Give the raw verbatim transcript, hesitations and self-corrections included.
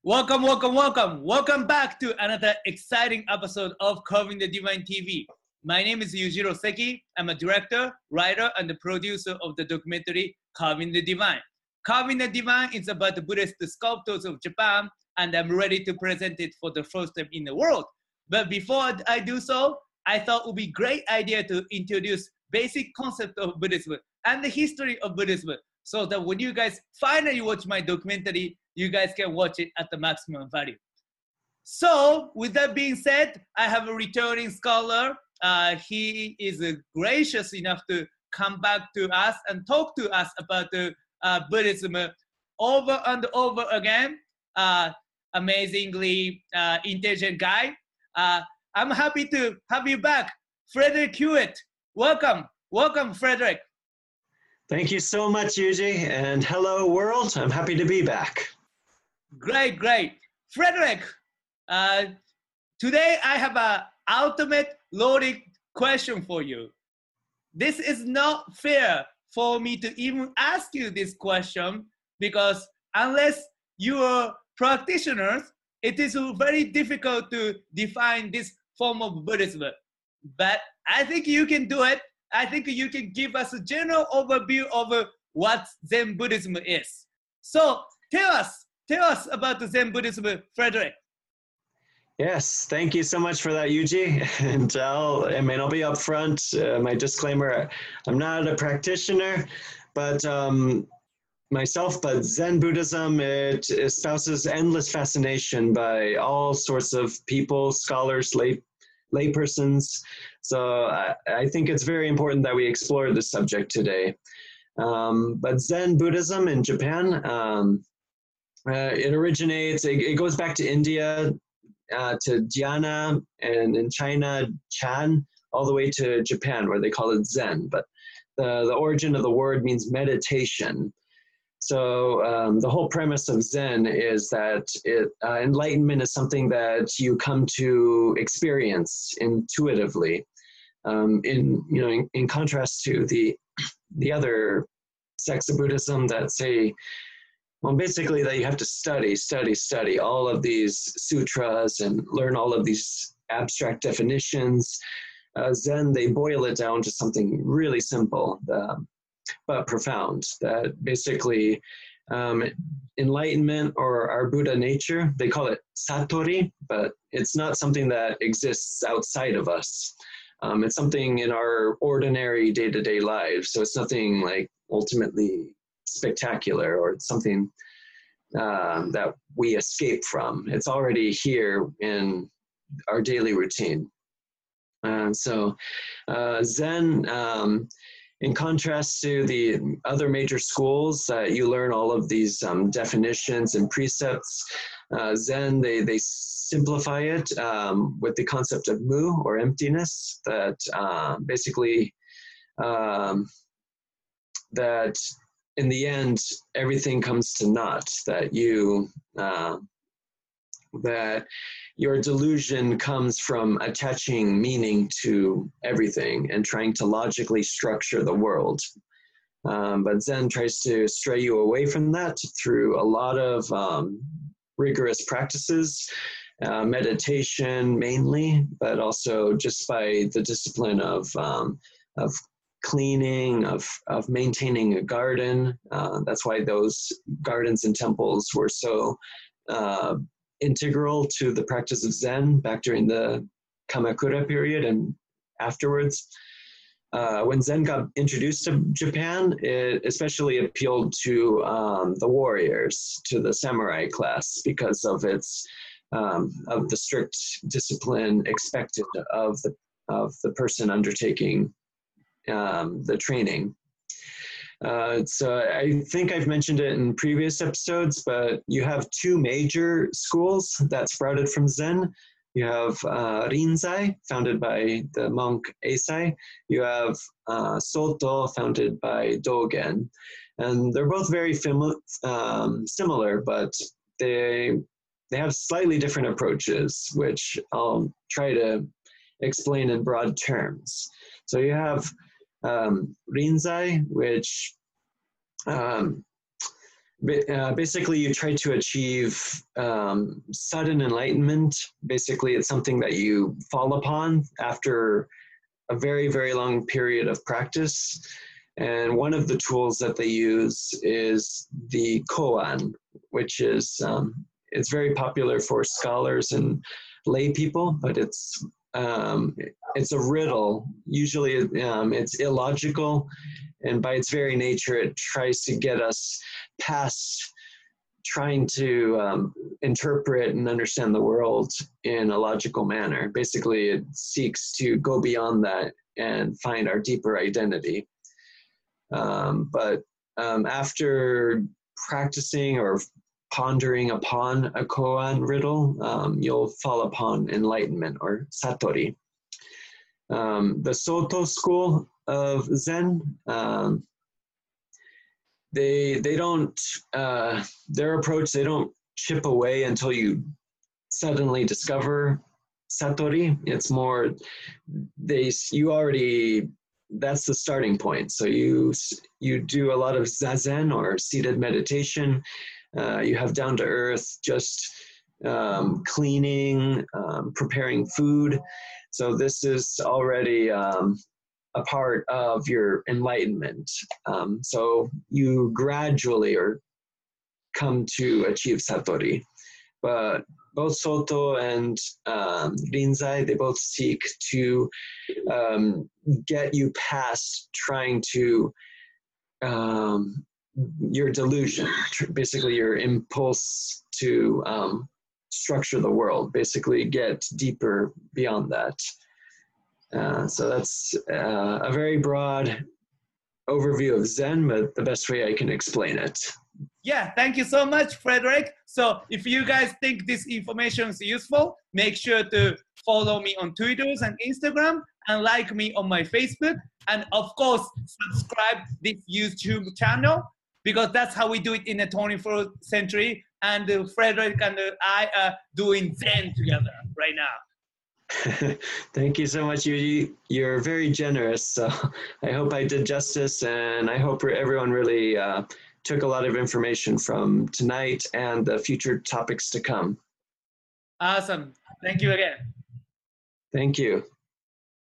Welcome, welcome, welcome. Welcome back to another exciting episode of Carving the Divine T V. My name is Yujiro Seki. I'm a director, writer, and the producer of the documentary Carving the Divine. Carving the Divine is about the Buddhist sculptors of Japan, and I'm ready to present it for the first time in the world. But before I do so, I thought it would be a great idea to introduce basic concept of Buddhism and the history of Buddhism, so that when you guys finally watch my documentary, you guys can watch it at the maximum value. So with that being said, I have a returning scholar. Uh, he is uh, gracious enough to come back to us and talk to us about the uh, Buddhism over and over again. Uh, amazingly uh, intelligent guy. Uh, I'm happy to have you back, Frederick Hewitt. Welcome, welcome, Frederick. Thank you so much, Yuji, and hello, world. I'm happy to be back. Great, great. Frederick, uh, today I have an ultimate loaded question for you. This is not fair for me to even ask you this question because unless you are practitioners, it is very difficult to define this form of Buddhism. But I think you can do it. I think you can give us a general overview of uh, what Zen Buddhism is. So tell us, tell us about the Zen Buddhism, Frederick. Yes, thank you so much for that, Yuji. And I'll, I mean, I'll be upfront. Uh, my disclaimer: I'm not a practitioner, but um, myself. But Zen Buddhism, it espouses endless fascination by all sorts of people, scholars, lay laypersons. So I, I think it's very important that we explore this subject today. Um, but Zen Buddhism in Japan, um, uh, it originates, it, it goes back to India, uh, to Dhyana, and in China, Chan, all the way to Japan, where they call it Zen. But the, the origin of the word means meditation. So um, the whole premise of Zen is that it, uh, enlightenment is something that you come to experience intuitively. Um, in you know, in, in contrast to the the other sects of Buddhism that say, well, basically that you have to study, study, study all of these sutras and learn all of these abstract definitions. Uh, Zen, they boil it down to something really simple. Um, but profound, that basically um, enlightenment or our Buddha nature, they call it satori, but it's not something that exists outside of us. Um, it's something in our ordinary day-to-day lives. So it's nothing like ultimately spectacular or something um, that we escape from. It's already here in our daily routine. Uh, so uh, Zen, um, in contrast to the other major schools, uh, you learn all of these um, definitions and precepts. Uh, Zen, they, they simplify it um, with the concept of mu, or emptiness, that uh, basically, um, that in the end, everything comes to naught, that you, uh, that your delusion comes from attaching meaning to everything and trying to logically structure the world. Um, but Zen tries to stray you away from that through a lot of um, rigorous practices, uh, meditation mainly, but also just by the discipline of, um, of cleaning, of, of maintaining a garden. Uh, that's why those gardens and temples were so uh, integral to the practice of Zen back during the Kamakura period and afterwards. Uh, when Zen got introduced to Japan, it especially appealed to um, the warriors, to the samurai class, because of its um, of the strict discipline expected of the of the person undertaking um, the training. Uh, so I think I've mentioned it in previous episodes, but you have two major schools that sprouted from Zen. You have uh, Rinzai, founded by the monk Eisai. You have uh, Soto, founded by Dogen. And they're both very um, similar, but they, they have slightly different approaches, which I'll try to explain in broad terms. So you have um, Rinzai, which um, Uh, basically, you try to achieve um, sudden enlightenment. Basically, it's something that you fall upon after a very, very long period of practice. And one of the tools that they use is the koan, which is um, it's very popular for scholars and lay people, but it's um, it's a riddle. Usually, um, it's illogical, and by its very nature, it tries to get us past trying to um, interpret and understand the world in a logical manner. Basically, it seeks to go beyond that and find our deeper identity. Um, but um, after practicing or pondering upon a koan riddle, um, you'll fall upon enlightenment or satori. Um, the Soto school of Zen, um, they they don't uh, their approach, they don't chip away until you suddenly discover satori. It's more they you already that's the starting point. So you you do a lot of zazen or seated meditation. Uh, you have down to earth, just um, cleaning, um, preparing food. So this is already um, a part of your enlightenment. Um, so you gradually or come to achieve satori. But both Soto and um, Rinzai, they both seek to um, get you past trying to um, your delusion, basically your impulse to um, structure the world, basically get deeper beyond that. Uh, so that's uh, a very broad overview of Zen, but the best way I can explain it. Yeah, thank you so much, Frederick. So if you guys think this information is useful, make sure to follow me on Twitter and Instagram and like me on my Facebook. And of course, subscribe this YouTube channel because that's how we do it in the twenty-first century. And uh, Frederick and uh, I are doing Zen together right now. Thank you so much, Yuji. You're very generous. So I hope I did justice, and I hope everyone really uh, took a lot of information from tonight and the future topics to come. Awesome. Thank you again. Thank you.